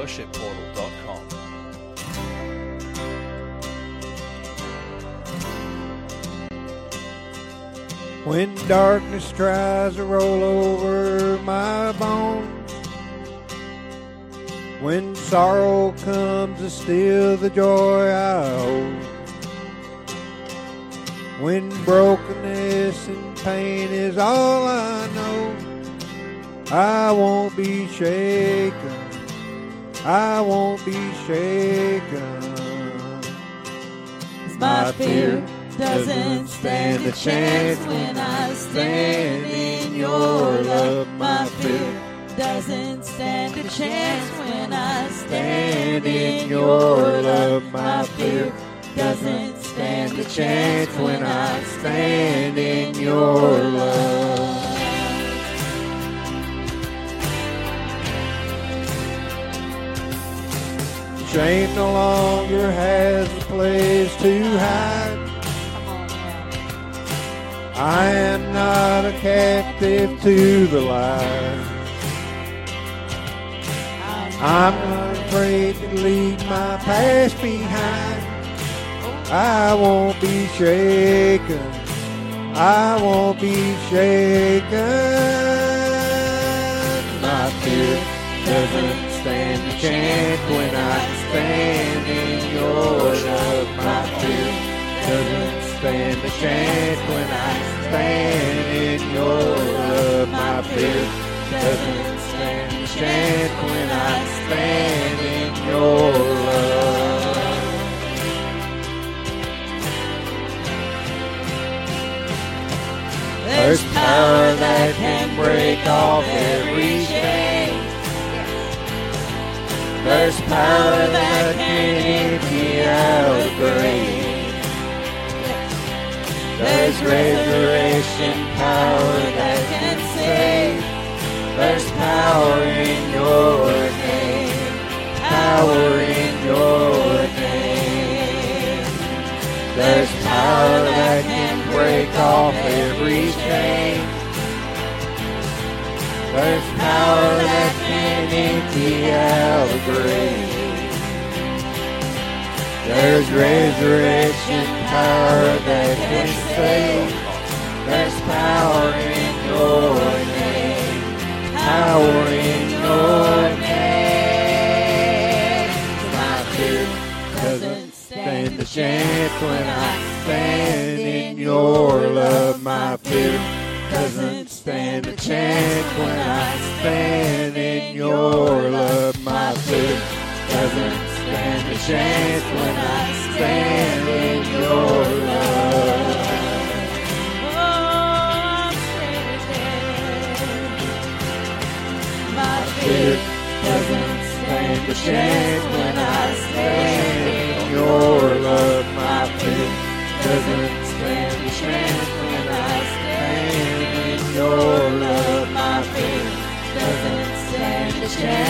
worshipportal.com. When darkness tries to roll over my bones, when sorrow comes to steal the joy I hold, when brokenness and pain is all I know, I won't be shaken, I won't be shaken. My fear doesn't stand a chance when I stand in your love. My fear doesn't stand a chance when I stand in your love. My fear doesn't stand a chance when I stand in your love. Shame no longer has a place to hide. I am not a captive to the lies. I'm not afraid to leave my past behind. I won't be shaken, I won't be shaken. My fear doesn't stand a chance when I stand in your love. My fear doesn't stand a chance when I stand in your love. My fear doesn't stand a chance when I stand in your love. There's power that can break off every chain. There's power that can empty out a grave. There's resurrection power that can save. There's power in your name. Power in your name. There's power that can break off every chain. There's power that can empty out a grave. There's resurrection power that can save. There's power in your name. Power in your name. My fear doesn't stand a chance when I stand in your love. My fear doesn't stand a chance when I stand in your love. My fear doesn't stand a chance when I stand in your love. Oh, I'm standing. My fear doesn't stand a chance when I stand in your love. My fear doesn't stand a chance when I stand in your love. My fear doesn't stand a chance